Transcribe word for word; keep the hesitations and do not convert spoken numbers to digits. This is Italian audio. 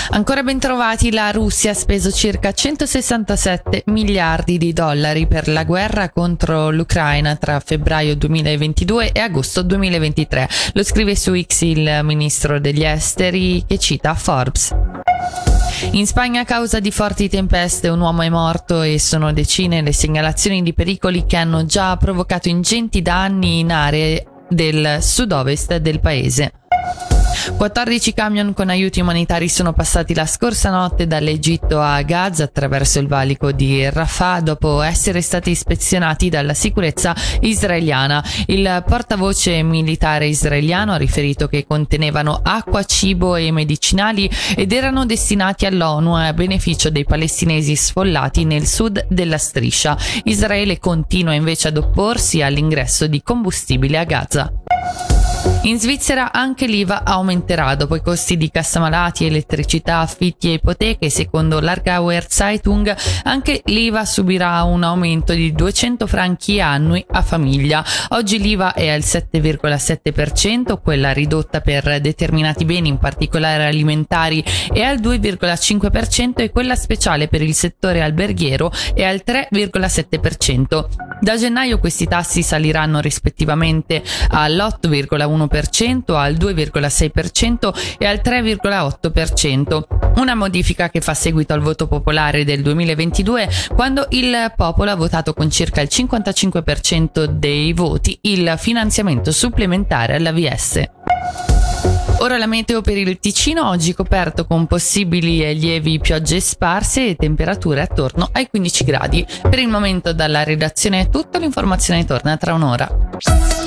Ancora ben trovati, la Russia ha speso circa centosessantasette miliardi di dollari per la guerra contro l'Ucraina tra febbraio duemilaventidue e agosto duemilaventitré. Lo scrive su X il ministro degli esteri, che cita Forbes. In Spagna, a causa di forti tempeste, un uomo è morto e sono decine le segnalazioni di pericoli che hanno già provocato ingenti danni in aree del sud-ovest del paese. quattordici camion con aiuti umanitari sono passati la scorsa notte dall'Egitto a Gaza attraverso il valico di Rafah dopo essere stati ispezionati dalla sicurezza israeliana. Il portavoce militare israeliano ha riferito che contenevano acqua, cibo e medicinali ed erano destinati all'ONU a beneficio dei palestinesi sfollati nel sud della striscia. Israele continua invece ad opporsi all'ingresso di combustibile a Gaza. In Svizzera anche l'I V A aumenterà dopo i costi di cassamalati, elettricità, affitti e ipoteche. Secondo l'Aargauer Zeitung anche l'I V A subirà un aumento di duecento franchi annui a famiglia. Oggi l'I V A è al sette virgola sette per cento, quella ridotta per determinati beni, in particolare alimentari, è al due virgola cinque per cento e quella speciale per il settore alberghiero è al tre virgola sette per cento. Da gennaio questi tassi saliranno rispettivamente all'otto virgola uno per cento, al due virgola sei per cento e al tre virgola otto per cento. Una modifica che fa seguito al voto popolare del duemilaventidue, quando il popolo ha votato con circa il cinquantacinque per cento dei voti il finanziamento supplementare all'A V S. Ora la meteo per il Ticino, oggi coperto con possibili e lievi piogge sparse e temperature attorno ai quindici gradi. Per il momento dalla redazione è tutto, l'informazione torna tra un'ora.